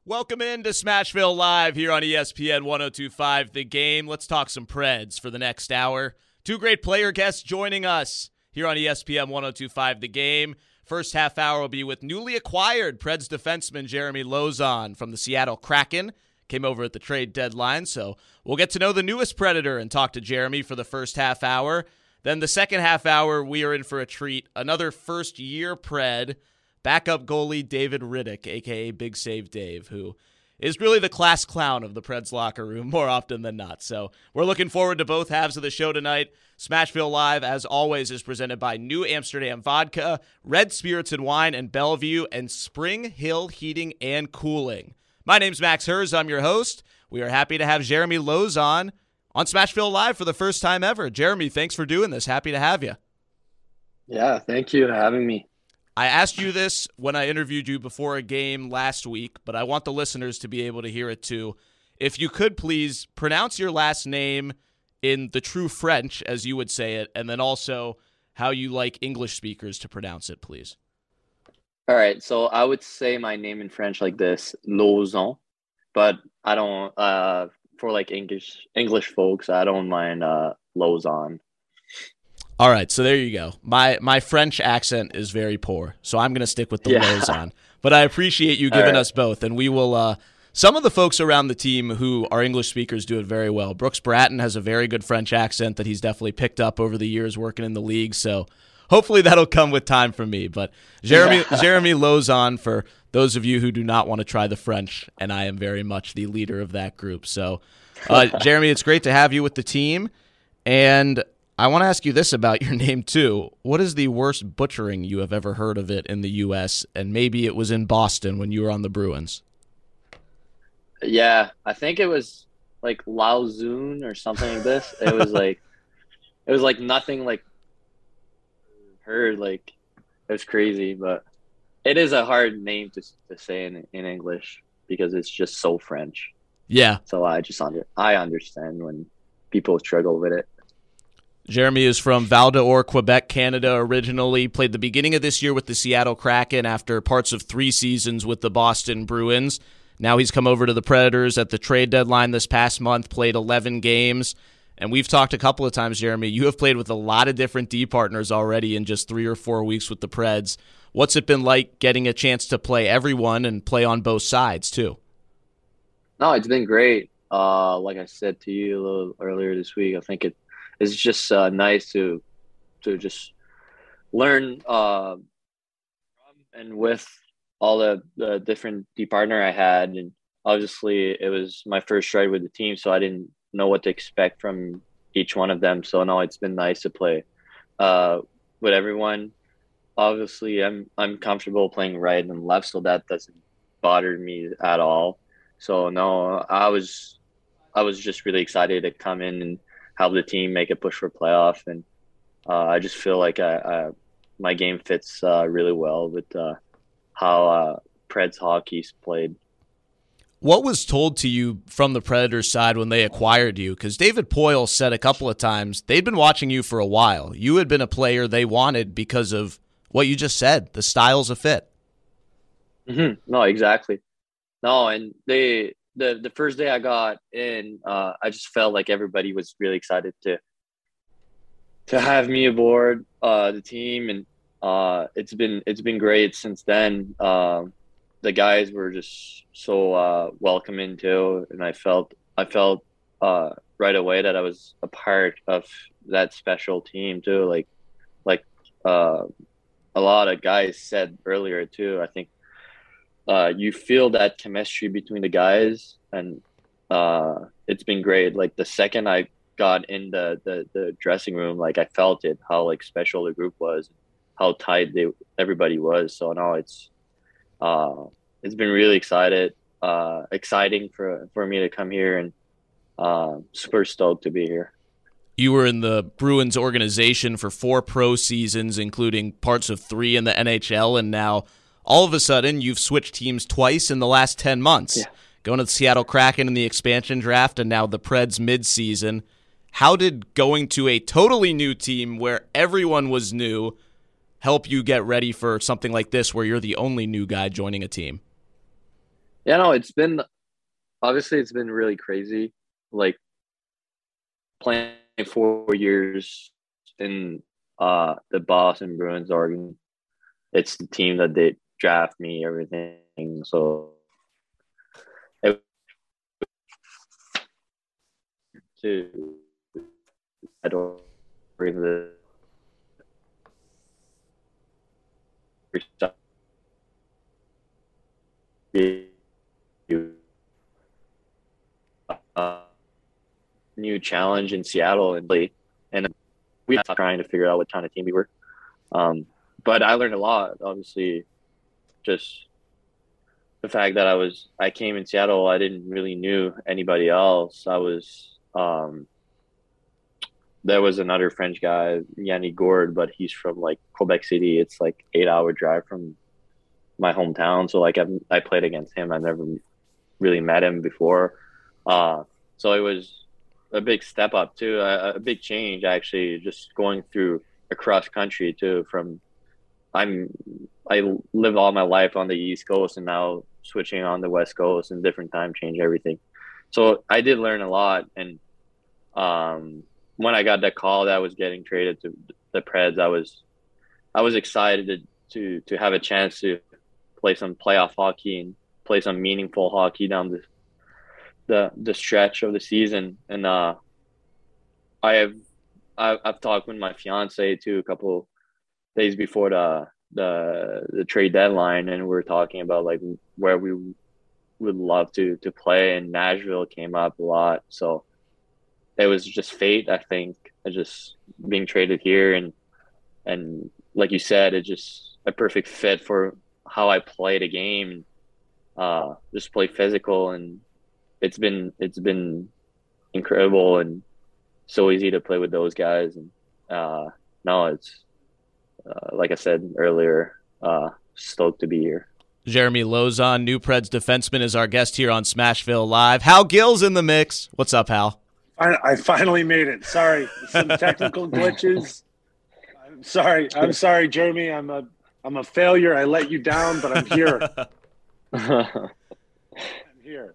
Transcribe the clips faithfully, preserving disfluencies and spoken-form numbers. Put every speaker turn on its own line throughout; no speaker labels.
Welcome in to Smashville Live here on E S P N one oh two point five The Game. Let's talk some Preds for the next hour. Two great player guests joining us here on E S P N one oh two point five The Game. First half hour will be with newly acquired Preds defenseman Jeremy Lauzon from the Seattle Kraken. Came over at the trade deadline, so we'll get to know the newest Predator and talk to Jeremy for the first half hour. Then the second half hour, we are in for a treat. Another first-year Pred, backup goalie David Rittich, a k a. Big Save Dave, who is really the class clown of the Preds locker room more often than not. So we're looking forward to both halves of the show tonight. Smashville Live, as always, is presented by New Amsterdam Vodka, Red Spirits and Wine, and Bellevue, and Spring Hill Heating and Cooling. My name's Max Hers. I'm your host. We are happy to have Jeremy Lauzon on Smashville Live for the first time ever. Jeremy, thanks for doing this. Happy to have you.
Yeah, thank you for having me.
I asked you this when I interviewed you before a game last week, but I want the listeners to be able to hear it too. If you could please pronounce your last name in the true French, as you would say it, and then also how you like English speakers to pronounce it, please.
All right, so I would say my name in French like this, Lauzon, but I don't, uh, for like English English folks, I don't mind uh, Lauzon.
All right, so there you go. My my French accent is very poor, so I'm going to stick with the yeah. Lauzon. But I appreciate you giving right. us both, and we will uh, – some of the folks around the team who are English speakers do it very well. Brooks Bratton has a very good French accent that he's definitely picked up over the years working in the league, so hopefully that'll come with time from me. But Jeremy yeah. Jeremy Lauzon, for those of you who do not want to try the French, and I am very much the leader of that group. So, uh, Jeremy, it's great to have you with the team, and – I want to ask you this about your name, too. What is the worst butchering you have ever heard of it in the U S? And maybe it was in Boston when you were on the Bruins.
Yeah, I think it was like Lauzon or something like this. It was like, it was like nothing like heard. Like, it was crazy. But it is a hard name to to say in, in English because it's just so French.
Yeah.
So I just under I understand when people struggle with it.
Jeremy is from Val-d'Or, Quebec, Canada originally, played the beginning of this year with the Seattle Kraken after parts of three seasons with the Boston Bruins. Now he's come over to the Predators at the trade deadline this past month, played eleven games. And we've talked a couple of times, Jeremy, you have played with a lot of different D partners already in just three or four weeks with the Preds. What's it been like getting a chance to play everyone and play on both sides, too?
No, it's been great. Uh, like I said to you a little earlier this week, I think it it's just uh, nice to to just learn uh, and with all the, the different D partner I had. And obviously it was my first try with the team, so I didn't know what to expect from each one of them. So no, it's been nice to play uh, with everyone. Obviously I'm I'm comfortable playing right and left, so that doesn't bother me at all. So no, I was I was just really excited to come in and help the team make a push for playoff, and uh, I just feel like I, I, my game fits uh, really well with uh, how uh, Preds hockey's played.
What was told to you from the Predators side when they acquired you? Because David Poile said a couple of times they'd been watching you for a while. You had been a player they wanted because of what you just said, the styles of fit.
Mm-hmm. No, exactly. No, and they the the first day I got in, uh, I just felt like everybody was really excited to to have me aboard uh, the team, and uh, it's been it's been great since then. Um, the guys were just so uh, welcoming too, and I felt I felt uh, right away that I was a part of that special team too. Like like uh, a lot of guys said earlier too. I think uh, you feel that chemistry between the guys, and uh, it's been great. Like the second I got in the, the the dressing room, like I felt it, how like special the group was, how tight they everybody was. So no, it's uh it's been really excited uh exciting for for me to come here, and uh super stoked to be here.
You were in the Bruins organization for four pro seasons, including parts of three in the N H L, and now all of a sudden you've switched teams twice in the last ten months.
Yeah.
Going to the Seattle Kraken in the expansion draft, and now the Preds midseason. How did going to a totally new team where everyone was new help you get ready for something like this where you're the only new guy joining a team?
Yeah, no, it's been obviously it's been really crazy. Like playing four years in uh the Boston Bruins organ. It's the team that they draft me, everything. So it, to I don't bring the uh, new challenge in Seattle and and we were trying to figure out what kind of team we were. Um, but I learned a lot. Obviously, just the fact that I was I came in Seattle, I didn't really knew anybody else. I was um, there was another French guy, Yanni Gourde, but he's from like Quebec City. It's like eight hour drive from my hometown. So like I I played against him. I never really met him before. Uh, so it was a big step up too, a, a big change actually, just going through across country too. From I'm I live all my life on the East Coast and now switching on the West Coast and different time change everything. So I did learn a lot. And um, when I got that call that I was getting traded to the Preds, I was I was excited to to, to have a chance to play some playoff hockey and play some meaningful hockey down the the the stretch of the season. And uh, I have I, I've talked with my fiance too a couple days before the the the trade deadline, and we we're talking about like where we would love to to play. And Nashville came up a lot, so it was just fate. I think just being traded here, and and like you said, it's just a perfect fit for how I played a game. Uh, just play physical, and it's been it's been incredible and so easy to play with those guys. And uh, no, it's uh, like I said earlier, uh, stoked to be here.
Jeremy Lauzon, new Preds defenseman, is our guest here on Smashville Live. Hal Gill's in the mix. What's up, Hal?
I, I finally made it. Sorry, some technical glitches. I'm sorry. I'm sorry, Jeremy. I'm a I'm a failure. I let you down, but I'm here. I'm here.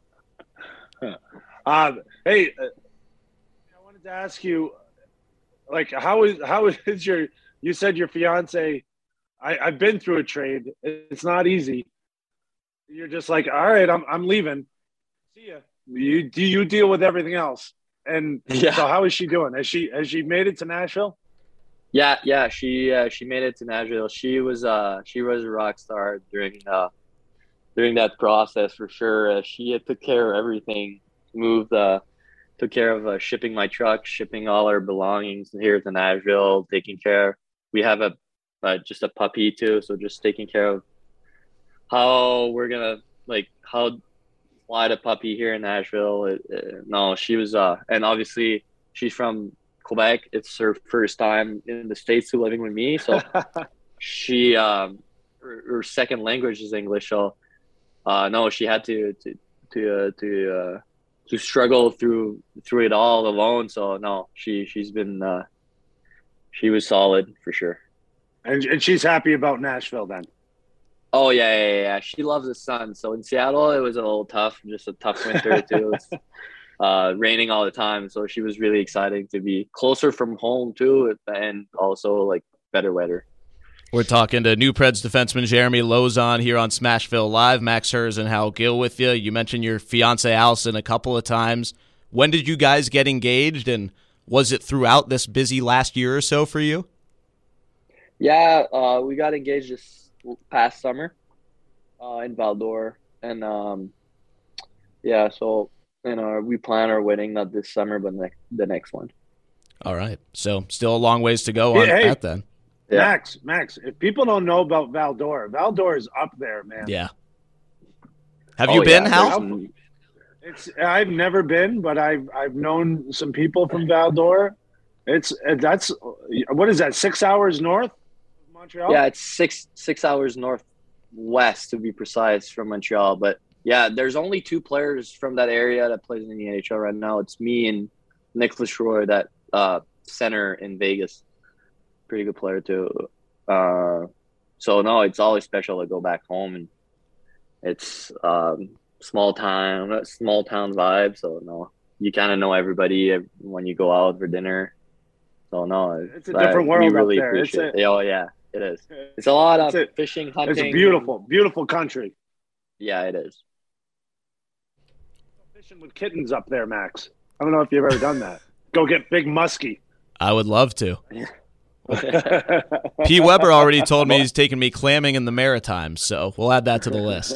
Uh, hey, uh, I wanted to ask you, like, how is how is your? You said your fiance. I, I've been through a trade. It's not easy. You're just like, all right, I'm I'm leaving. See ya. You do you deal with everything else? And yeah. So how is she doing? Has she has she made it to Nashville?
Yeah, yeah, she uh, she made it to Nashville. She was uh she was a rock star during uh during that process for sure. Uh, she had took care of everything, moved uh took care of uh, shipping my truck, shipping all our belongings here to Nashville, taking care. We have a uh, just a puppy too, so just taking care of how we're gonna like how fly the puppy here in Nashville. It, it, no, she was uh and obviously she's from Quebec. It's her first time in the States to living with me, so she um her, her second language is English. So uh no, she had to to to uh, to uh, to struggle through through it all alone. So no, she she's been uh she was solid for sure.
And and she's happy about Nashville then.
Oh yeah, yeah, yeah. She loves the sun. So in Seattle, it was a little tough, just a tough winter too. It's uh, raining all the time, so she was really excited to be closer from home too, and also like better weather.
We're talking to new Preds defenseman Jeremy Lauzon here on Smashville Live. Max Hers and Hal Gill with you. You mentioned your fiance Allison a couple of times. When did you guys get engaged, and was it throughout this busy last year or so for you?
Yeah, uh, we got engaged this past summer uh, in Val-d'Or, and um, yeah, so you know we plan our wedding not this summer, but ne- the next one.
All right, so still a long ways to go on
yeah, hey,
that then.
Yeah. Max, Max, if people don't know about Val-d'Or, Val-d'Or is up there, man.
Yeah. Have
oh,
you been,
yeah,
Hal?
It's I've never been, but I've I've known some people from Val-d'Or. It's that's what is that? Six hours north of Montreal?
Yeah, it's six six hours northwest to be precise from Montreal. But yeah, there's only two players from that area that plays in the N H L right now. It's me and Nicholas Roy, that uh, center in Vegas. Pretty good player too. Uh, so no, it's always special to go back home, and it's um, small town, small town vibe. So no, you kind of know everybody when you go out for dinner. So no,
it's a different
I,
world
we really
up there.
appreciate
It's a,
it. Oh yeah, it is. It's a lot of
it's a,
fishing, hunting.
It's a beautiful, beautiful country.
Yeah, it is.
Fishing with kittens up there, Max. I don't know if you've ever done that. Go get big muskie.
I would love to. P. Weber already told me he's taking me clamming in the Maritimes, so we'll add that to the list.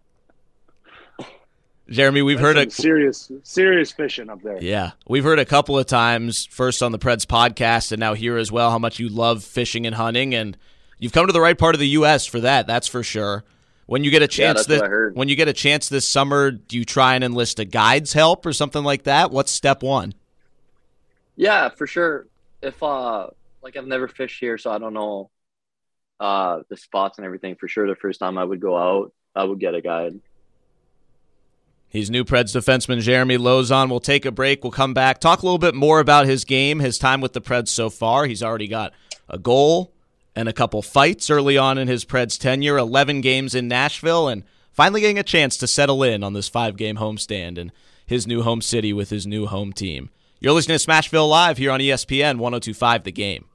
Jeremy, we've
That's
heard a
serious, serious fishing up there.
Yeah, we've heard a couple of times, first on the Preds podcast and now here as well, how much you love fishing and hunting, and you've come to the right part of the U S for that. That's for sure. When you get a chance,
yeah, that's
this,
what I heard.
when you get a chance this summer, do you try and enlist a guide's help or something like that? What's step one?
Yeah, for sure. If uh, like I've never fished here, so I don't know uh the spots and everything. For sure, the first time I would go out, I would get a guide.
He's new Preds defenseman Jeremy Lauzon. We'll take a break. We'll come back, talk a little bit more about his game, his time with the Preds so far. He's already got a goal and a couple fights early on in his Preds tenure, eleven games in Nashville, and finally getting a chance to settle in on this five-game homestand in his new home city with his new home team. You're listening to Smashville Live here on E S P N one oh two point five The Game.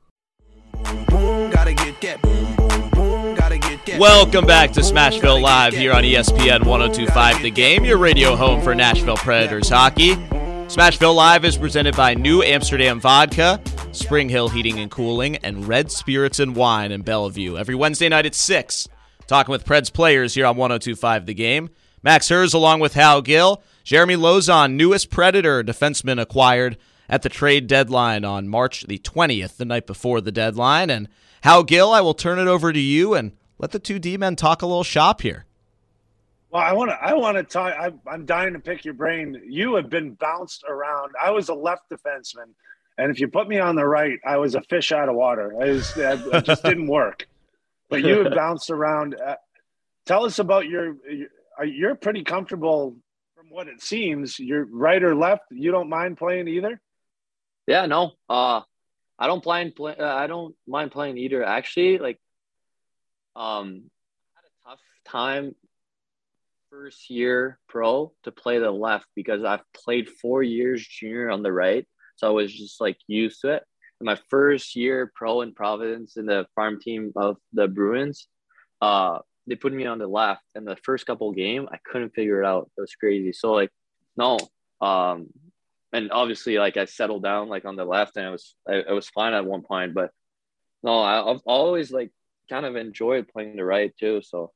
Welcome back to Smashville Live here on E S P N one oh two point five The Game, your radio home for Nashville Predators hockey. Smashville Live is presented by New Amsterdam Vodka, Spring Hill Heating and Cooling, and Red Spirits and Wine in Bellevue. Every Wednesday night at six, talking with Preds players here on one oh two point five The Game. Max Hers along with Hal Gill. Jeremy Lauzon, newest Predator defenseman acquired at the trade deadline on March the twentieth, the night before the deadline. And Hal Gill, I will turn it over to you and let the two D-men talk a little shop here.
Well, I want to. I want to talk. I, I'm dying to pick your brain. You have been bounced around. I was a left defenseman, and if you put me on the right, I was a fish out of water. I was. It just didn't work. But you have bounced around. Uh, tell us about your. You're pretty comfortable, from what it seems. You're right or left. You don't mind playing either.
Yeah, no. Uh, I don't mind. Play, uh, I don't mind playing either. Actually, like, um, I had a tough time first year pro to play the left because I've played four years junior on the right, so I was just like used to it. In my first year pro in Providence in the farm team of the Bruins, uh, they put me on the left, and the first couple of game I couldn't figure it out. It was crazy. So like, no, um, and obviously like I settled down like on the left, and it was it was fine at one point, but no, I, I've always like kind of enjoyed playing the right too. So,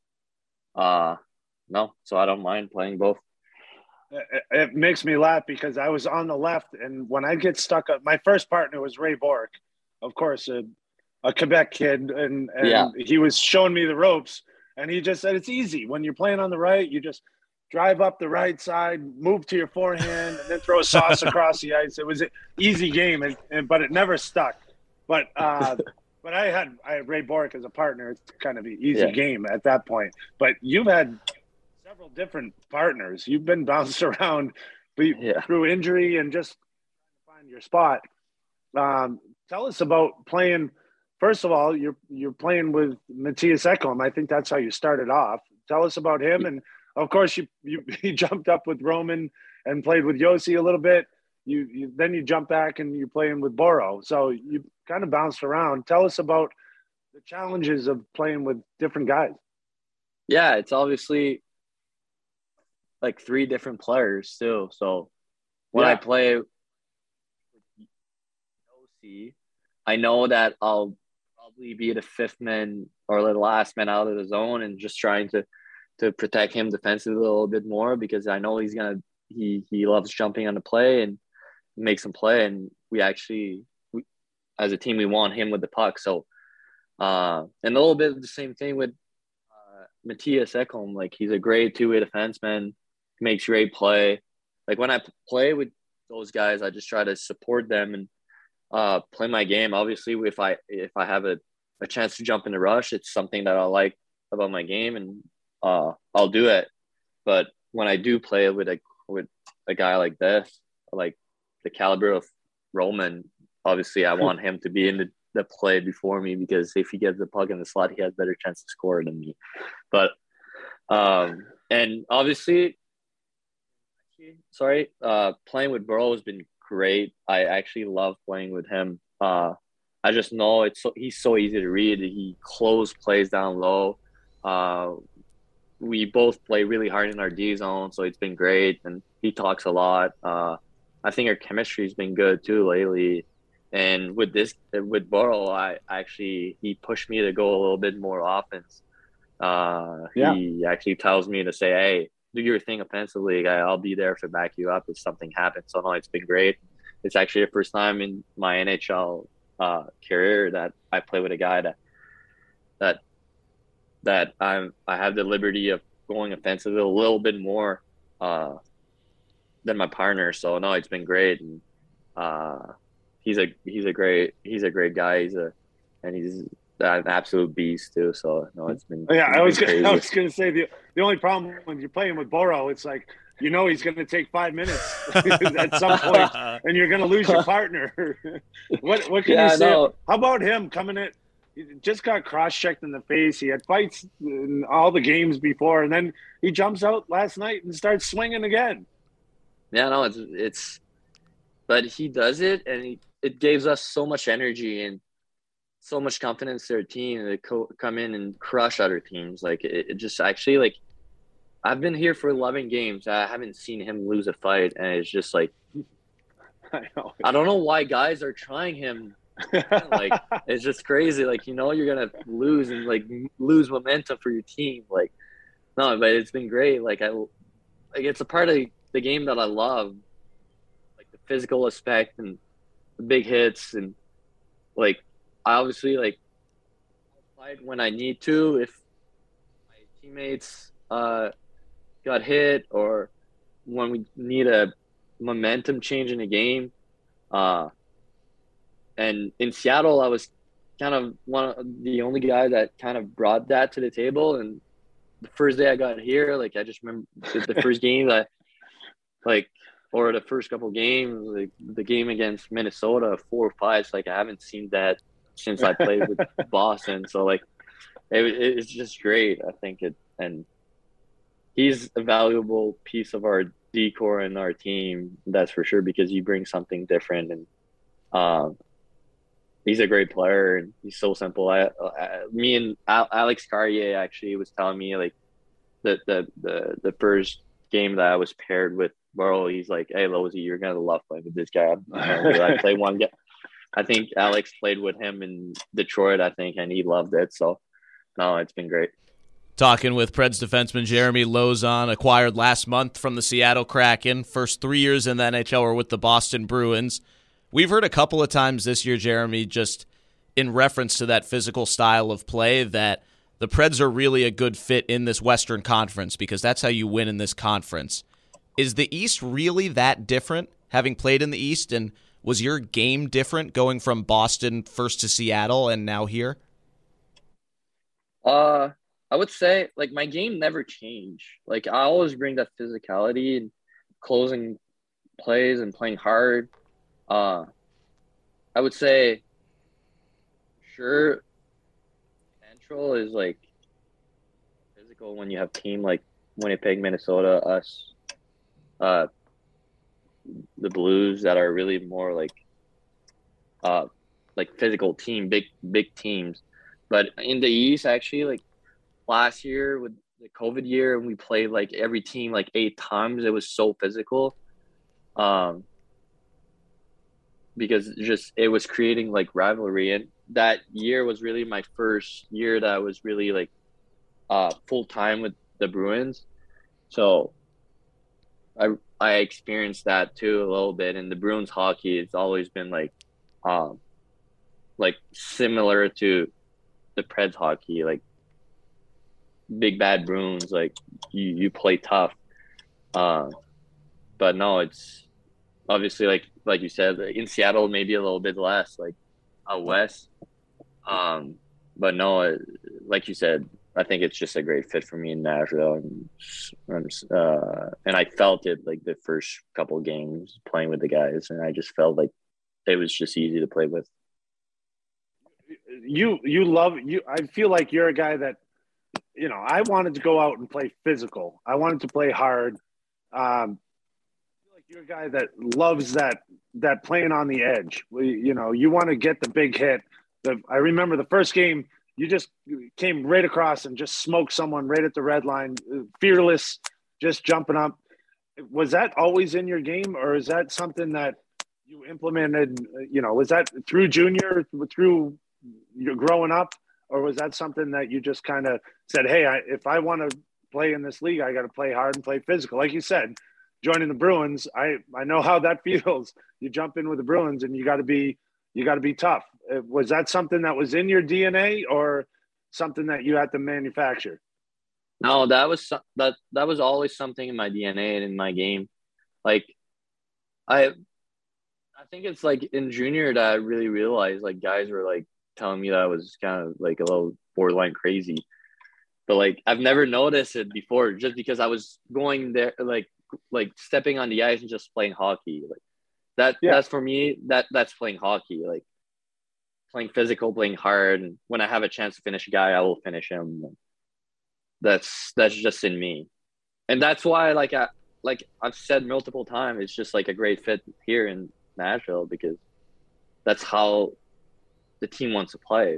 uh. No, so I don't mind playing both.
It, it makes me laugh because I was on the left, and when I get stuck up, my first partner was Ray Bork, of course, a, a Quebec kid, and, and
yeah.
he was showing me the ropes, and he just said, it's easy. When you're playing on the right, you just drive up the right side, move to your forehand, and then throw a sauce across the ice. It was an easy game, and, and but it never stuck. But uh, but I had I had Ray Bork as a partner. It's kind of an easy
yeah.
game at that point. But you've had several different partners. You've been bounced around
yeah.
through injury and just find your spot. Um, tell us about playing. First of all, you're you're playing with Mattias Ekholm. I think that's how you started off. Tell us about him, and of course, you you, you jumped up with Roman and played with Yossi a little bit. You, you then you jump back and you're playing with Boro. So you kind of bounced around. Tell us about the challenges of playing with different guys.
Yeah, it's obviously like three different players too. So when
yeah.
I play with Yossi, I know that I'll probably be the fifth man or the last man out of the zone and just trying to to protect him defensively a little bit more because I know he's gonna he he loves jumping on the play and makes him play, and we actually we, as a team we want him with the puck. So uh and a little bit of the same thing with uh Mattias Ekholm. Like he's a great two-way defenseman, makes great play. Like when I play with those guys, I just try to support them and uh play my game. Obviously if I if I have a, a chance to jump in the rush, it's something that I like about my game, and uh I'll do it. But when I do play with a with a guy like this, like the caliber of Roman, obviously I want him to be in the, the play before me because if he gets the puck in the slot, he has better chance to score than me. But um and obviously, sorry, uh, playing with Burrow has been great. I actually love playing with him. Uh, I just know it's so, he's so easy to read. He close plays down low. Uh, we both play really hard in our D zone, so it's been great. And he talks a lot. Uh, I think our chemistry's been good too lately. And with this, with Burrow, I actually he pushed me to go a little bit more offense. Uh,
Yeah.
He actually tells me to say, "Hey, do your thing offensively. I- I'll be there to back you up if something happens." So no, it's been great. It's actually the first time in my N H L uh, career that I play with a guy that that that I'm I have the liberty of going offensive a little bit more uh, than my partner. So no, it's been great. And uh, he's a he's a great he's a great guy. He's a and he's an absolute beast too. So no, it's been
Yeah,
it's
I was
been
gonna,
crazy.
I was going to say the the only problem when you're playing with Burrow, it's like you know he's going to take five minutes at some point, and you're going to lose your partner. what what can
Yeah,
you say?
no.
How about him coming in? He just got cross-checked in the face. He had fights in all the games before, and then he jumps out last night and starts swinging again.
Yeah, no, it's it's, but he does it, and he, it gives us so much energy and so much confidence to our team to co- come in and crush other teams. Like it, it just actually like I've been here for eleven games. I haven't seen him lose a fight, and it's just like
I know.
I don't know why guys are trying him. Like it's just crazy. Like you know you're gonna lose and like lose momentum for your team. Like no, but it's been great. Like I like it's a part of the game that I love, like the physical aspect and the big hits and like I obviously like fight when I need to if my teammates uh got hit or when we need a momentum change in a game. Uh, and in Seattle, I was kind of one of the only guy that kind of brought that to the table. And the first day I got here, like I just remember the, the first game that, like, or the first couple games, like the game against Minnesota, four or five. Like I haven't seen that since I played with Boston. So like, it, it's just great. I think it and. He's a valuable piece of our decor and our team, that's for sure, because he brings something different. And um, he's a great player, and he's so simple. I, I, me and Alex Carrier actually was telling me like the the the, the first game that I was paired with Burrow, he's like, "Hey, Lozy, you're gonna love playing with this guy." I played one game. I think Alex played with him in Detroit, I think, and he loved it. So no, it's been great.
Talking with Preds defenseman Jeremy Lauzon, acquired last month from the Seattle Kraken. First three years in the N H L were with the Boston Bruins. We've heard a couple of times this year, Jeremy, just in reference to that physical style of play, that the Preds are really a good fit in this Western Conference because that's how you win in this conference. Is the East really that different, having played in the East? And was your game different going from Boston first to Seattle and now here?
Uh... I would say, like, my game never changed. Like, I always bring that physicality and closing plays and playing hard. Uh, I would say, sure, Central is, like, physical when you have team like Winnipeg, Minnesota, us, uh, the Blues that are really more, like, uh, like, physical team, big, big teams. But in the East, actually, like, last year with the COVID year and we played like every team like eight times. It was so physical. Um, because just it was creating like rivalry. And that year was really my first year that I was really like uh full time with the Bruins. So I I experienced that too a little bit. And the Bruins hockey, it's always been like um like similar to the Preds hockey, like big bad Bruins, like you, you play tough. Uh, but no, it's obviously like like you said, in Seattle maybe a little bit less, like out west. Um, but no, like you said, I think it's just a great fit for me in Nashville, and uh, and I felt it like the first couple games playing with the guys, and I just felt like it was just easy to play with.
You you love you. I feel like you're a guy that you know, I wanted to go out and play physical. I wanted to play hard. Um, like you're a guy that loves that that playing on the edge. We, you know, you want to get the big hit. The, I remember the first game, you just came right across and just smoked someone right at the red line, fearless, just jumping up. Was that always in your game, or is that something that you implemented? You know, was that through junior, through your growing up, or was that something that you just kind of said, "Hey, I, if I want to play in this league, I got to play hard and play physical"? Like you said, joining the Bruins, I I know how that feels. You jump in with the Bruins, and you got to be you got to be tough. Was that something that was in your D N A, or something that you had to manufacture?
No, that was that that was always something in my D N A and in my game. Like, I, I think it's like in junior that I really realized like guys were like telling me that I was kind of like a little borderline crazy, but like I've never noticed it before just because I was going there like like stepping on the ice and just playing hockey. Like that
Yeah.
that's for me that that's playing hockey. Like playing physical, playing hard, and when I have a chance to finish a guy, I will finish him. That's that's just in me, and that's why like I like I've said multiple times, it's just like a great fit here in Nashville because that's how the team wants to play.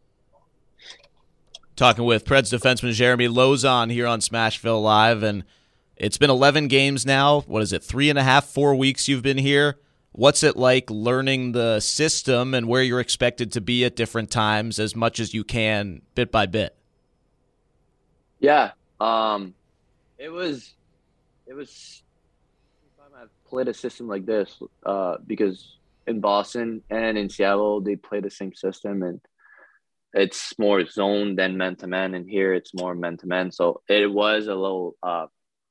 Talking with Preds defenseman Jeremy Lauzon here on Smashville Live, and it's been eleven games now. What is it, three and a half, four weeks you've been here? What's it like learning the system and where you're expected to be at different times as much as you can, bit by bit?
Yeah, um, it was, it was. I've played a system like this uh, because in Boston and in Seattle they play the same system, and it's more zone than man to man, and here it's more man to man. So it was a little, uh,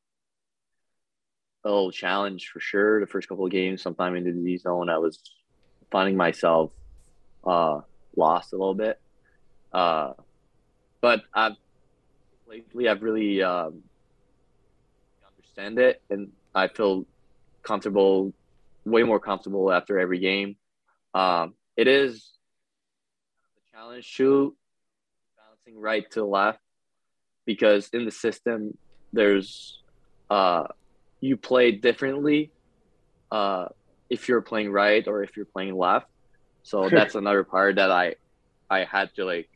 a little challenge for sure. The first couple of games, sometime into the zone, I was finding myself uh, lost a little bit, uh, but I've. Lately, I've really um, understand it, and I feel comfortable, way more comfortable after every game. Um, it is a challenge too, balancing right to left, because in the system, there's uh, you play differently uh, if you're playing right or if you're playing left. So that's another part that I I had to like.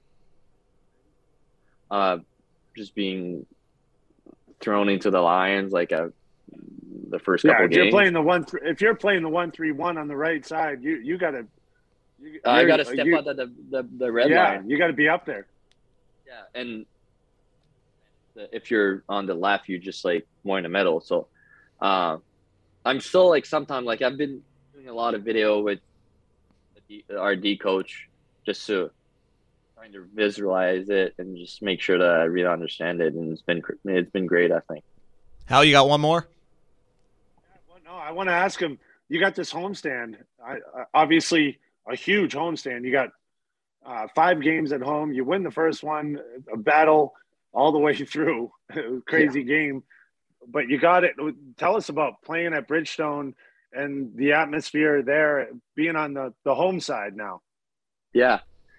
Uh, just being thrown into the Lions like a, the first
Yeah,
couple
if
games.
you're playing the one, th- if you're playing the one three one on the right side, you you gotta. You,
I got to step
you,
out of the, the the red
yeah,
line.
you got to be up there.
Yeah, and if you're on the left, you're just like more in the middle. So, uh, I'm still like sometimes like I've been doing a lot of video with the, our D coach just to. Trying to visualize it and just make sure that I really understand it, and it's been it's been great, I think.
Hal, you got one more?
Yeah, well, no, I want to ask him. You got this homestand, I, uh, obviously a huge homestand. You got uh, five games at home. You win the first one, a battle all the way through, crazy yeah. game. But you got it. Tell us about playing at Bridgestone and the atmosphere there, being on the, the home side now.
Yeah.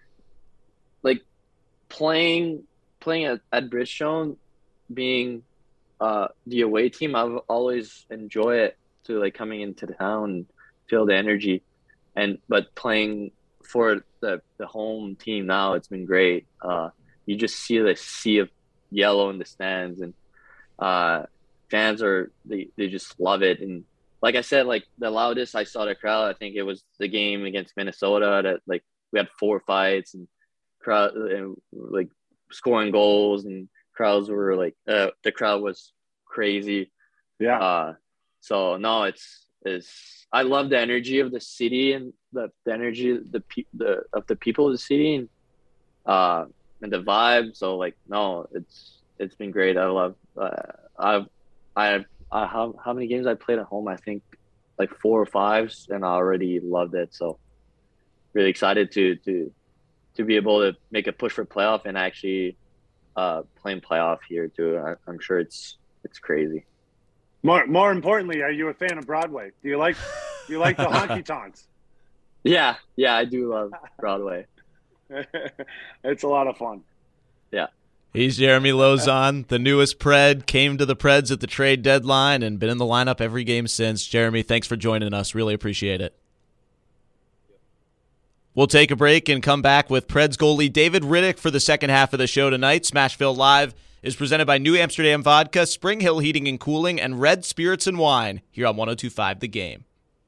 Like playing playing at, at Bridgestone, being uh, the away team, I've always enjoyed it to like coming into town and feel the energy. And but playing for the, the home team now, it's been great. Uh, you just see the sea of yellow in the stands, and uh, fans are they, they just love it. And like I said, like the loudest I saw the crowd, I think it was the game against Minnesota that like we had four fights and crowd and like scoring goals, and crowds were like uh, the crowd was crazy.
Yeah.
Uh, so no, it's it's I love the energy of the city and the, the energy the pe- the of the people of the city, and uh and the vibe. So like no, it's it's been great. I love uh, I've I I how how many games I played at home? I think like four or five, and I already loved it. So really excited to to. to be able to make a push for playoff and actually uh, playing playoff here too. I, I'm sure it's it's crazy.
More more importantly, are you a fan of Broadway? Do you like do you like the honky tonks?
Yeah, yeah, I do love Broadway.
It's a lot of fun.
Yeah.
He's Jeremy Lauzon, the newest Pred, came to the Preds at the trade deadline and been in the lineup every game since. Jeremy, thanks for joining us. Really appreciate it. We'll take a break and come back with Preds goalie David Rittich for the second half of the show tonight. Smashville Live is presented by New Amsterdam Vodka, Spring Hill Heating and Cooling, and Red Spirits and Wine here on one oh two point five The Game.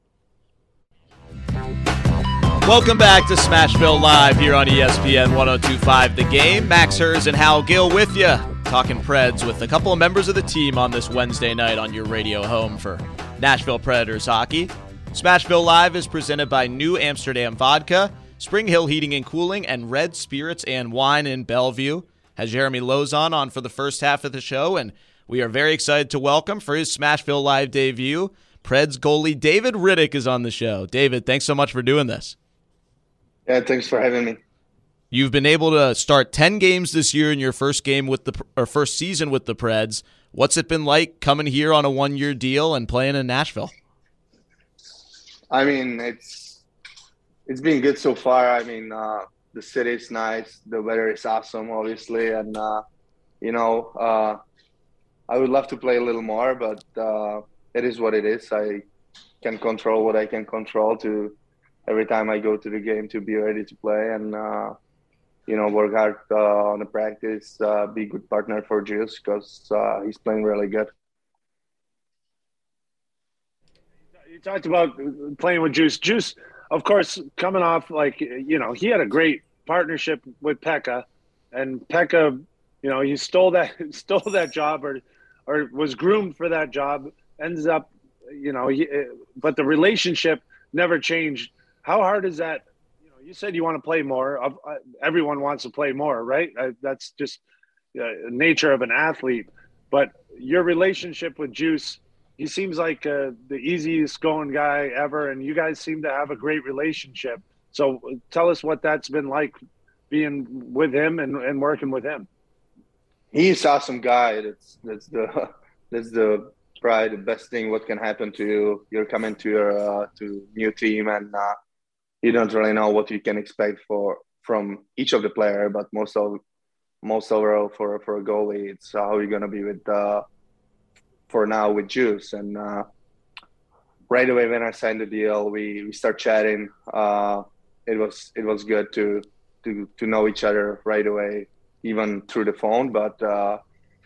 Welcome back to Smashville Live here on E S P N one oh two point five The Game. Max Hers and Hal Gill with you, talking Preds with a couple of members of the team on this Wednesday night on your radio home for Nashville Predators hockey. Smashville Live is presented by New Amsterdam Vodka, Spring Hill Heating and Cooling, and Red Spirits and Wine in Bellevue. Has Jeremy Lauzon on for the first half of the show, and we are very excited to welcome for his Smashville Live debut, Preds goalie David Rittich is on the show. David, thanks so much for doing this.
Yeah, thanks for having me.
You've been able to start ten games this year in your first game with the or first season with the Preds. What's it been like coming here on a one-year deal and playing in Nashville?
I mean, it's it's been good so far. I mean, uh, the city is nice, the weather is awesome, obviously, and uh, you know, uh, I would love to play a little more, but uh, it is what it is. I can control what I can control to every time I go to the game to be ready to play and uh, you know, work hard uh, on the practice, uh, be a good partner for Juice because uh, he's playing really good.
You talked about playing with Juice. Juice, of course, coming off, like, you know, he had a great partnership with Pekka, and Pekka, you know, he stole that stole that job or or was groomed for that job, ends up, you know, he, but the relationship never changed. How hard is that? You know, you said you want to play more. Everyone wants to play more, right? That's just the nature of an athlete. But your relationship with Juice, he seems like uh, the easiest going guy ever, and you guys seem to have a great relationship. So tell us what that's been like being with him and, and working with him.
He's an awesome guy. That's that's the that's the probably the best thing what can happen to you. You're coming to your uh, to new team and uh, you don't really know what you can expect for from each of the player, but most of most overall for for a goalie, it's how you're gonna be with uh, for now with Juice. And uh, right away when I signed the deal, we, we start chatting. Uh, it was it was good to to to know each other right away, even through the phone. But uh,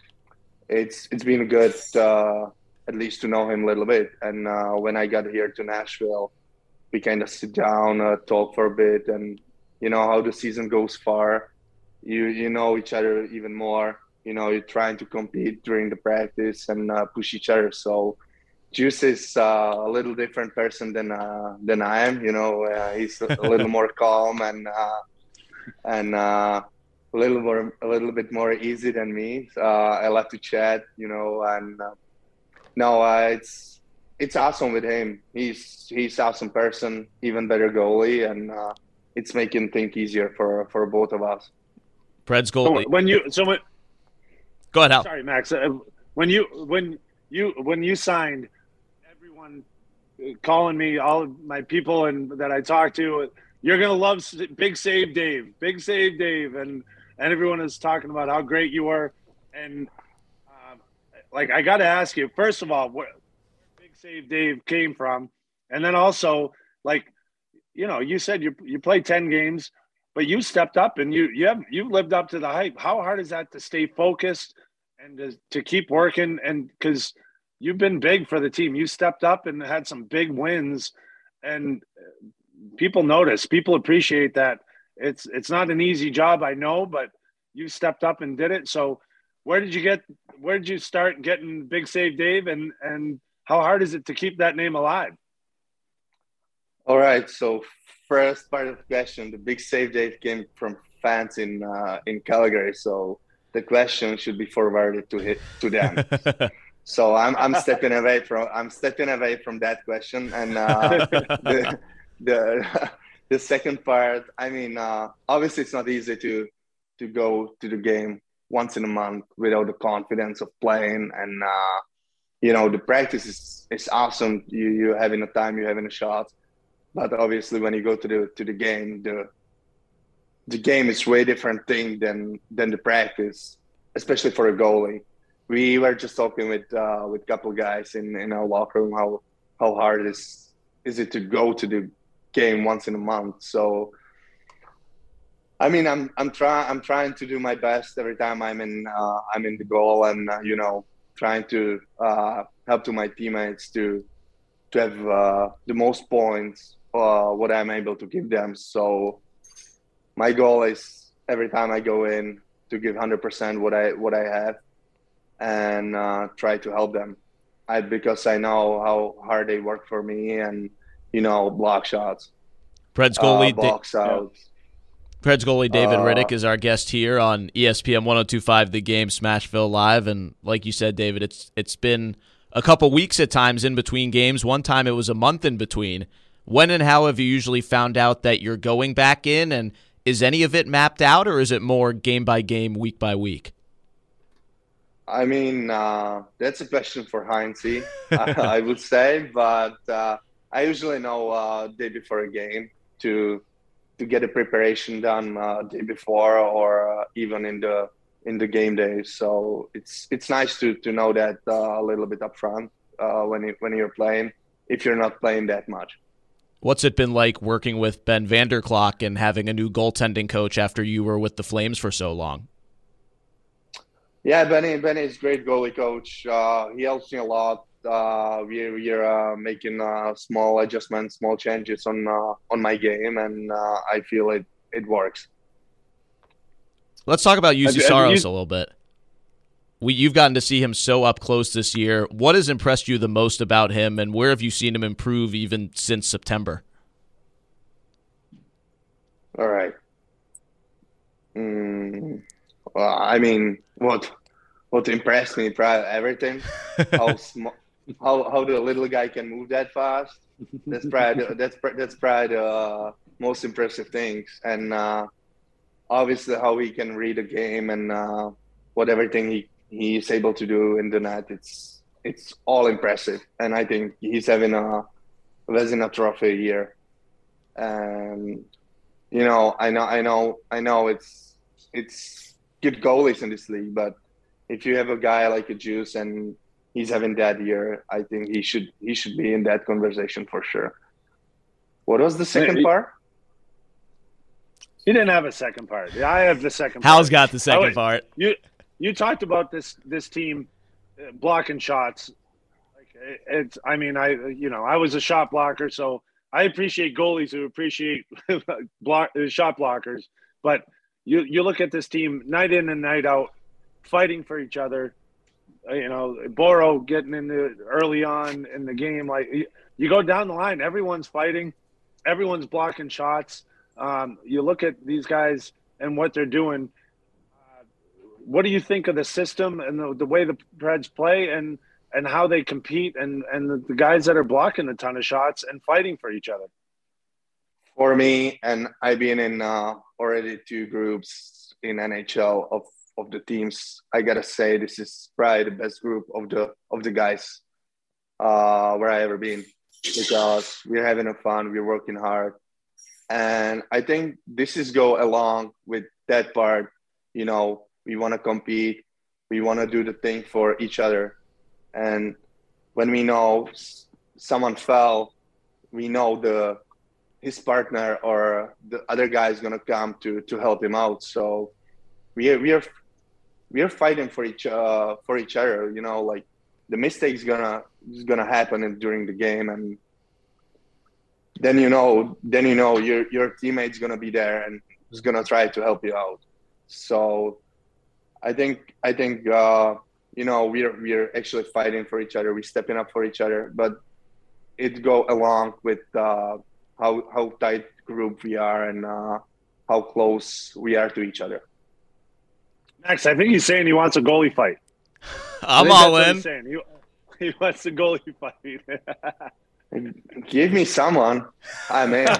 it's it's been good uh, at least to know him a little bit. And uh, when I got here to Nashville, we kind of sit down, uh, talk for a bit, and you know how the season goes far. You you know each other even more. You know, you're trying to compete during the practice and uh, push each other. So Juice is uh, a little different person than uh, than I am. You know, uh, he's a, a little more calm and uh, and uh, a little more a little bit more easy than me. Uh, I love to chat. You know, and uh, no, uh, it's it's awesome with him. He's he's awesome person, even better goalie, and uh, it's making things easier for for both of us.
Preds goalie.
So when you so when.
Go ahead, Hal.
Sorry, Max. Uh, when you when you when you signed, everyone calling me, all of my people and that I talked to, you're gonna love Big Save Dave, Big Save Dave, and and everyone is talking about how great you are. And uh, like, I got to ask you, first of all, where Big Save Dave came from, and then also, like, you know, you said you you played ten games. But you stepped up and you you have you lived up to the hype. How hard is that to stay focused and to, to keep working? And because you've been big for the team, you stepped up and had some big wins, and people notice, people appreciate that. It's it's not an easy job, I know, but you stepped up and did it. So where did you get? Where did you start getting Big Save Dave? And and how hard is it to keep that name alive?
All right, so. First part of the question, the Big Save Dave came from fans in uh, in Calgary, so the question should be forwarded to hit, to them. So I'm I'm stepping away from I'm stepping away from that question, and uh, the the the second part. I mean, uh, obviously it's not easy to to go to the game once in a month without the confidence of playing, and uh, you know the practice is is awesome. You you having a time, you having a shot. But obviously, when you go to the to the game, the the game is way different thing than than the practice. especially for a goalie. We were just talking with uh, with a couple guys in, in our locker room how how hard is is it to go to the game once in a month. So, I mean, I'm I'm trying I'm trying to do my best every time I'm in uh, I'm in the goal, and uh, you know, trying to uh, help to my teammates to to have uh, the most points uh, what I'm able to give them. So, my goal is every time I go in to give one hundred percent what I what I have, and uh, try to help them. I because I know how hard they work for me, and you know, block shots,
Preds goalie,
uh, box out.
Preds goalie David
Uh,
Riddick is our guest here on E S P N one oh two point five The Game, Smashville Live, and like you said, David, it's it's been a couple weeks at times in between games. One time it was a month in between. When and how have you usually found out that you're going back in, and is any of it mapped out, or is it more game by game, week by week?
I mean, uh, that's a question for Heinze, I, I would say, but uh, I usually know uh, day before a game to to get a preparation done uh, day before, or uh, even in the in the game day. So it's it's nice to to know that uh, a little bit upfront uh, when you, when you're playing, if you're not playing that much.
What's it been like working with Ben Vanderklok and having a new goaltending coach after you were with the Flames for so long?
Yeah, Benny. Benny is a great goalie coach. Uh, he helps me a lot. Uh, we we're uh, making uh, small adjustments, small changes on uh, on my game, and uh, I feel it it works.
Let's talk about Juuse Saros
you,
a little bit. We you've gotten to see him so up close this year. What has impressed you the most about him, and where have you seen him improve even since September?
All right. Mm, well, I mean, what what impressed me, probably everything. How small, how how the little guy can move that fast. That's probably the, that's that's probably the uh, most impressive things, and uh, obviously how he can read a game and uh, what everything he he's able to do in the net. It's it's all impressive, and I think he's having a Vezina Trophy year. And you know, I know, I know, I know. It's it's good goalies in this league, but if you have a guy like a Juuse and he's having that year, I think he should he should be in that conversation for sure. What was the second
he,
part?
He didn't have a second part. I have the second.
Hal's
part.
got the second
oh,
part.
You you talked about this this team uh, blocking shots. Like it, it's. I mean, I you know I was a shot blocker, so I appreciate goalies who appreciate block shot blockers. But you you look at this team night in and night out, fighting for each other. You know, Boro getting into early on in the game. Like you, you go down the line, everyone's fighting, everyone's blocking shots. Um, you look at these guys and what they're doing. Uh, what do you think of the system and the, the way the Preds play and and how they compete and and the, the guys that are blocking a ton of shots and fighting for each other?
For me, and I've been in uh, already two groups in N H L of. of the teams, I gotta say this is probably the best group of the of the guys uh, where I ever been, because we're having a fun, we're working hard, and I think this is go along with that part. You know, we want to compete, we want to do the thing for each other, and when we know someone fell, we know the his partner or the other guy is gonna come to to help him out. So we are, we are we are fighting for each uh, for each other. You know, like the mistake's gonna is gonna happen in, during the game, and then you know then you know your your teammate's gonna be there and is gonna try to help you out. So I think I think uh, you know we're we're actually fighting for each other. We're stepping up for each other, but it go along with uh, how how tight group we are and uh, how close we are to each other.
Max, I think he's saying he wants a goalie fight.
I'm all in.
He's saying. He, he wants a goalie fight.
Give me someone. I'm in.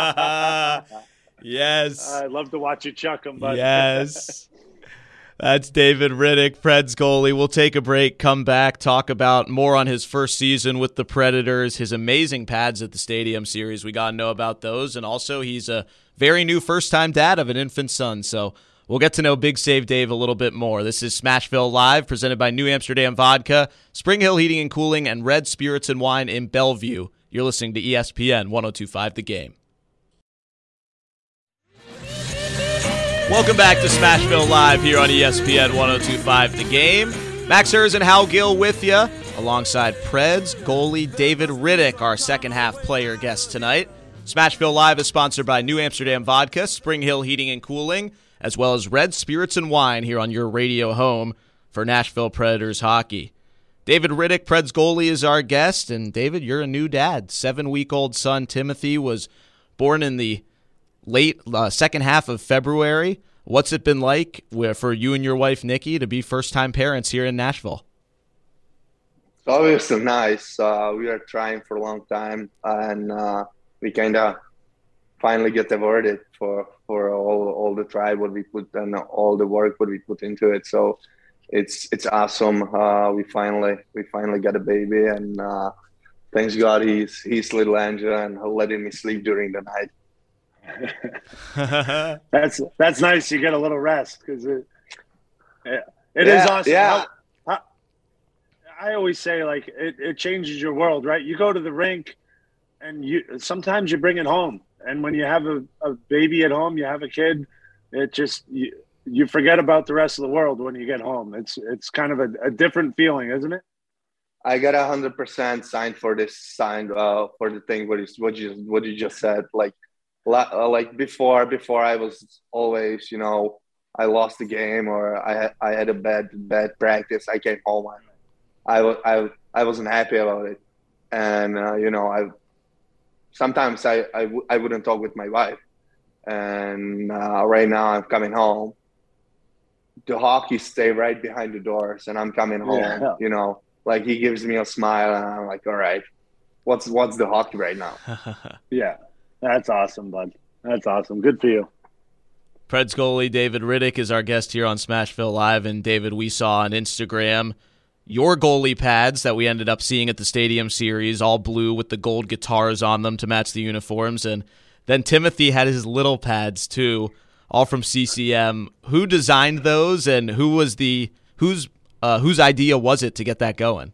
Yes.
I'd love to watch you chuck him. But
yes. That's David Riddick, Preds goalie. We'll take a break, come back, talk about more on his first season with the Predators, his amazing pads at the Stadium Series. We got to know about those. And also, he's a very new first-time dad of an infant son. So we'll get to know Big Save Dave a little bit more. This is Smashville Live, presented by New Amsterdam Vodka, Spring Hill Heating and Cooling, and Red Spirits and Wine in Bellevue. You're listening to E S P N one oh two point five The Game. Welcome back to Smashville Live here on E S P N one oh two point five The Game. Max Hers and Hal Gill with you, alongside Preds goalie David Riddick, our second half player guest tonight. Smashville Live is sponsored by New Amsterdam Vodka, Spring Hill Heating and Cooling, as well as Red Spirits and Wine here on your radio home for Nashville Predators hockey. David Riddick, Preds goalie, is our guest. And David, you're a new dad. Seven-week-old son Timothy was born in the late uh, second half of February. What's it been like for you and your wife, Nikki, to be first-time parents here in Nashville?
It's obviously nice. Uh, we are trying for a long time, and uh, we kind of finally get awarded for for all all the try what we put and all the work what we put into it. So it's it's awesome. Uh, we finally we finally got a baby, and uh, thanks God he's he's little angel and letting me sleep during the night.
that's that's nice. You get a little rest because it it, it
yeah,
is awesome.
Yeah.
How, how, I always say like it, it changes your world, right? You go to the rink, and you sometimes you bring it home, and when you have a, a baby at home, you have a kid, it just you, you forget about the rest of the world when you get home. It's it's kind of a, a different feeling, isn't it?
I got a hundred percent signed for this signed uh, for the thing what you what you what you just said, like. Like before, before I was always, you know, I lost the game or I had, I had a bad bad practice. I came home and I was I, I wasn't happy about it, and uh, you know, I sometimes I, I, w- I wouldn't talk with my wife, and uh, right now I'm coming home. The hockey stay right behind the doors, and I'm coming home. Yeah. You know, like he gives me a smile, and I'm like, all right, what's what's the hockey right now?
Yeah. That's awesome, bud. That's awesome. Good for you.
Preds goalie David Riddick is our guest here on Smashville Live. And, David, we saw on Instagram your goalie pads that we ended up seeing at the Stadium Series, all blue with the gold guitars on them to match the uniforms. And then Timothy had his little pads, too, all from C C M. Who designed those, and who was the whose uh, whose idea was it to get that going?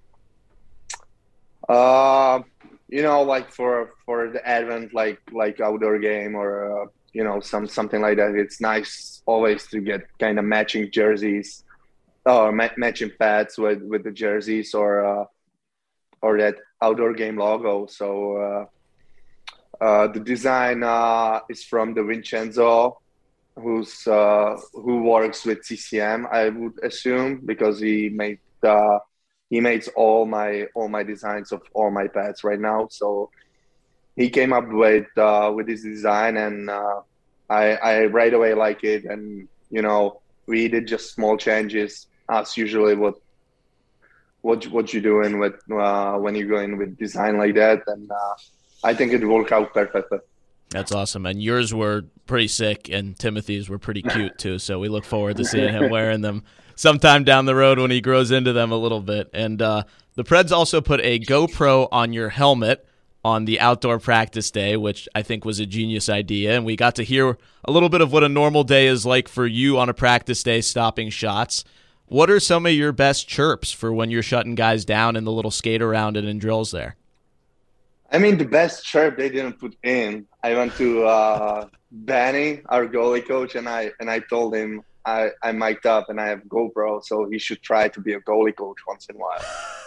Uh You know, like for, for the advent, like like outdoor game or uh, you know some something like that. It's nice always to get kind of matching jerseys or ma- matching pads with, with the jerseys or uh, or that outdoor game logo. So uh, uh, the design uh, is from the Vincenzo, who's uh, who works with C C M, I would assume, because he made. Uh, He makes all my all my designs of all my pads right now. So he came up with uh, with this design, and uh, I, I right away like it. And you know, we did just small changes as usually what what what you're doing with uh, when you go in with design like that. And uh, I think it worked out perfectly.
That's awesome. And yours were pretty sick, and Timothy's were pretty cute too. So we look forward to seeing him wearing them sometime down the road when he grows into them a little bit. And uh, the Preds also put a GoPro on your helmet on the outdoor practice day, which I think was a genius idea. And we got to hear a little bit of what a normal day is like for you on a practice day stopping shots. What are some of your best chirps for when you're shutting guys down in the little skate around and in drills there?
I mean, the best chirp they didn't put in. I went to uh, Benny, our goalie coach, and I and I told him I, I mic'd up and I have GoPro, so he should try to be a goalie coach once in a while.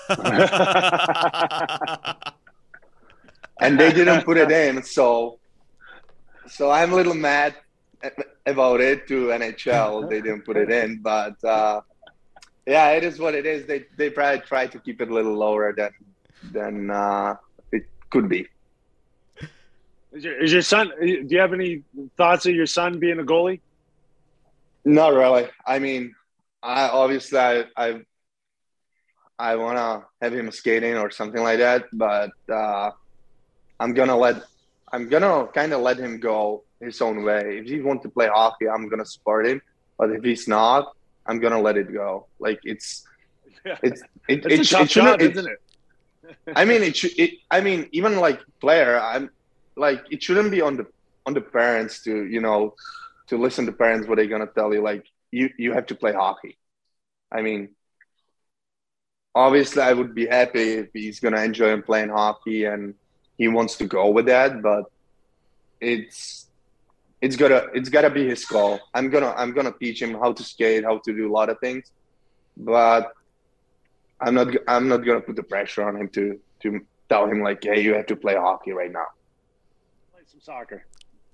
And they didn't put it in, so so I'm a little mad about it to N H L. They didn't put it in, but uh, yeah, it is what it is. They they probably try to keep it a little lower than than uh, it could be.
Is your, is your son? Do you have any thoughts of your son being a goalie?
Not really. I mean, I obviously I I, I want to have him skating or something like that, but uh, I'm gonna let I'm gonna kind of let him go his own way. If he wants to play hockey, I'm gonna support him. But if he's not, I'm gonna let it go. Like it's it's it,
it's
it,
a tough
it
job,
it,
isn't it?
I mean, it should. It, I mean, even like player, I'm like it shouldn't be on the on the parents to you know to listen to parents what they're gonna tell you. Like you you have to play hockey. I mean, obviously, I would be happy if he's gonna enjoy playing hockey and he wants to go with that, but it's it's gotta it's gotta be his call. I'm gonna I'm gonna teach him how to skate, how to do a lot of things, but I'm not I'm not gonna put the pressure on him to to tell him like, hey, you have to play hockey right now.
Play some soccer.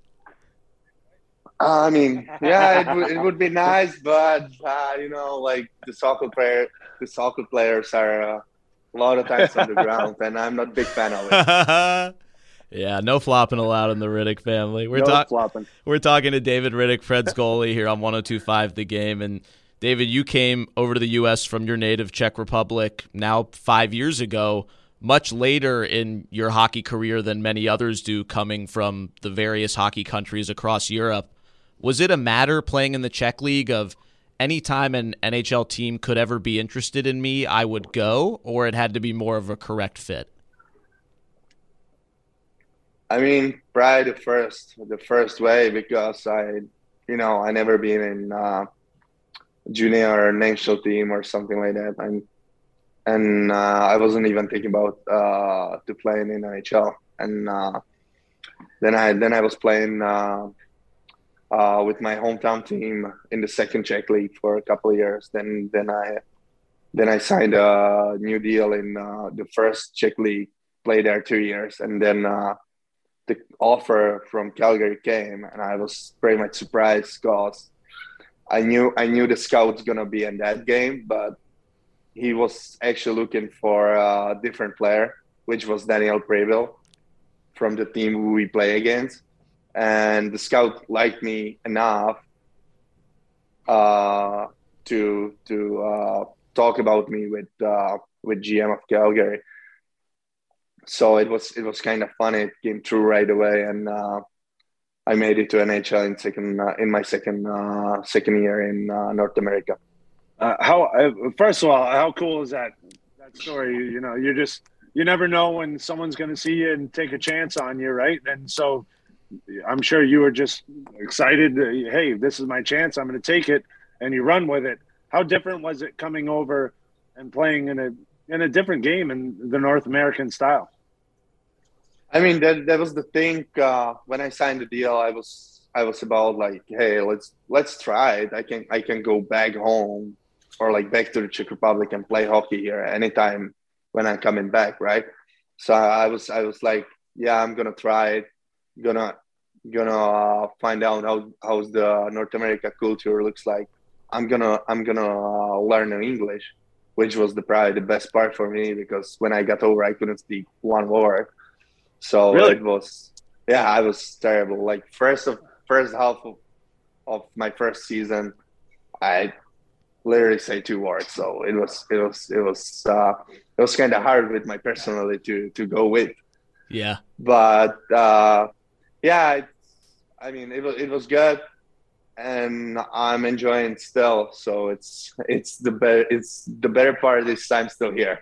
I mean, yeah, it would it would be nice, but uh, you know, like the soccer player, the soccer players are uh, a lot of times on the ground, and I'm not a big fan of it.
Yeah, no flopping allowed in the Riddick family. We're
No
talking.
flopping.
We're talking to David Riddick, Fred's goalie, here on one oh two point five The Game. And David, you came over to the U S from your native Czech Republic now five years ago, much later in your hockey career than many others do, coming from the various hockey countries across Europe. Was it a matter playing in the Czech League of any time an N H L team could ever be interested in me, I would go, or it had to be more of a correct fit?
I mean, probably the first, the first way, because I, you know, I never been in uh, junior or national team or something like that, and and uh, I wasn't even thinking about uh, to play in the N H L, and uh, then I then I was playing uh, uh, with my hometown team in the second Czech league for a couple of years. Then then I then I signed a new deal in uh, the first Czech league, played there two years, and then. Uh, The offer from Calgary came, and I was pretty much surprised because I knew I knew the scout's gonna be in that game, but he was actually looking for a different player, which was Daniel Preville from the team who we play against, and the scout liked me enough uh, to to uh, talk about me with uh, with G M of Calgary. So it was it was kind of funny. It came through right away, and uh, I made it to N H L in second uh, in my second uh, second year in uh, North America.
Uh, how uh, first of all, how cool is that that story? You, you know, you're just you never know when someone's going to see you and take a chance on you, right? And so I'm sure you were just excited. Uh, hey, this is my chance. I'm going to take it, and you run with it. How different was it coming over and playing in a in a different game in the North American style?
I mean, that that was the thing. Uh, when I signed the deal, I was I was about like, hey, let's let's try it. I can I can go back home or like back to the Czech Republic and play hockey here anytime when I'm coming back, right? So I was I was like, yeah, I'm gonna try it. Gonna gonna uh, find out how how's the North America culture looks like. I'm gonna I'm gonna uh, learn English, which was the probably the best part for me, because when I got over, I couldn't speak one word. So
Really?
it was, yeah, I was terrible. Like first of first half of, of my first season, I literally say two words. So it was it was it was uh, it was kind of hard with my personality to to go with.
Yeah.
But uh, yeah, it's, I mean, it was it was good. And I'm enjoying still, so it's it's the better it's the better part is I'm still here.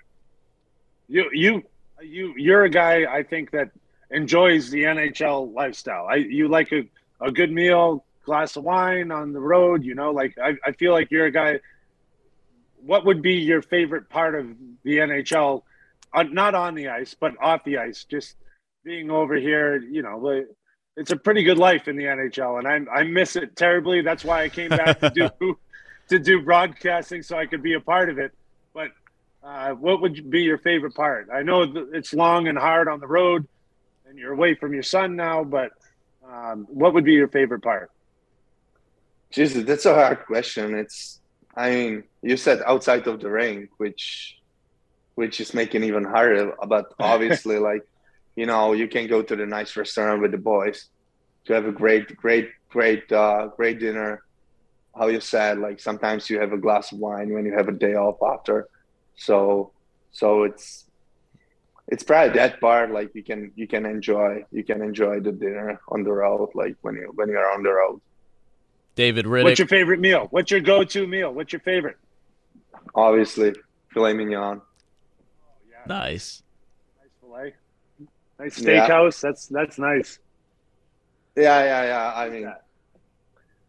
You you you you're a guy, I think, that enjoys the N H L lifestyle. I you like a, a good meal, glass of wine on the road. You know, like I, I feel like you're a guy. What would be your favorite part of the N H L? Uh, not on the ice, but off the ice. Just being over here, you know. Like, it's a pretty good life in the N H L, and I I miss it terribly. That's why I came back to do to do broadcasting, so I could be a part of it. But uh, what would be your favorite part? I know it's long and hard on the road, and you're away from your son now. But um, what would be your favorite part?
Jesus, that's a hard question. It's, I mean, you said outside of the rink, which which is making it even harder. But obviously, like. You know, you can go to the nice restaurant with the boys to have a great, great, great, uh, great dinner. How you said, like sometimes you have a glass of wine when you have a day off after. So, so it's it's probably that part. Like you can you can enjoy you can enjoy the dinner on the road, like when you when you're on the road.
David Riddick.
What's your favorite meal? What's your go-to meal? What's your favorite?
Obviously, filet mignon.
Oh, yeah.
Nice.
Nice filet. Nice steakhouse. Yeah. That's that's nice.
Yeah, yeah, yeah. I mean,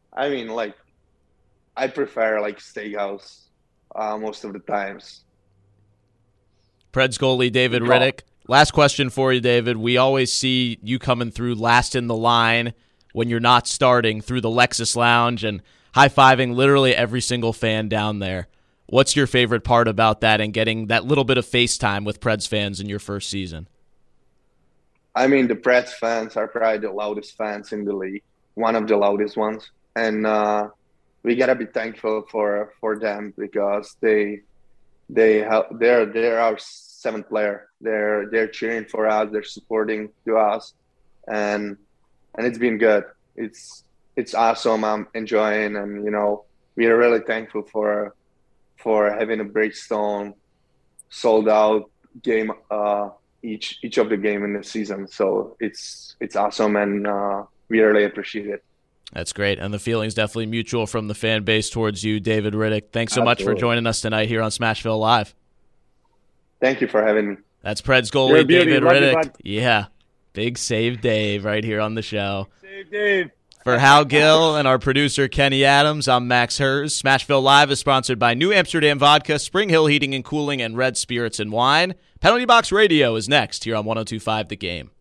I mean, like, I prefer like steakhouse uh, most of the times.
Preds goalie David Rittich. Last question for you, David. We always see you coming through last in the line when you're not starting through the Lexus Lounge and high-fiving literally every single fan down there. What's your favorite part about that and getting that little bit of FaceTime with Preds fans in your first season?
I mean, the Preds fans are probably the loudest fans in the league, one of the loudest ones. And uh, we got to be thankful for for them because they they help, they're, they're our seventh player. They're they're cheering for us. They're supporting to us. And and it's been good. It's it's awesome. I'm enjoying, and you know, we are really thankful for for having a Bridgestone sold out game uh, each each of the game in the season. So it's it's awesome, and uh, we really appreciate it.
That's great, and the feeling's definitely mutual from the fan base towards you, David Rittich. Thanks so
Absolutely.
much for joining us tonight here on Smashville Live.
Thank you for having me.
That's Preds
You're
goalie
a beauty.
David
Love you,
Rittich.
bud.
Yeah, big save Dave right here on the show.
Save Dave.
For Hal Gill and our producer Kenny Adams, I'm Max Hers. Smashville Live is sponsored by New Amsterdam Vodka, Spring Hill Heating and Cooling, and Red Spirits and Wine. Penalty Box Radio is next here on one oh two point five The Game.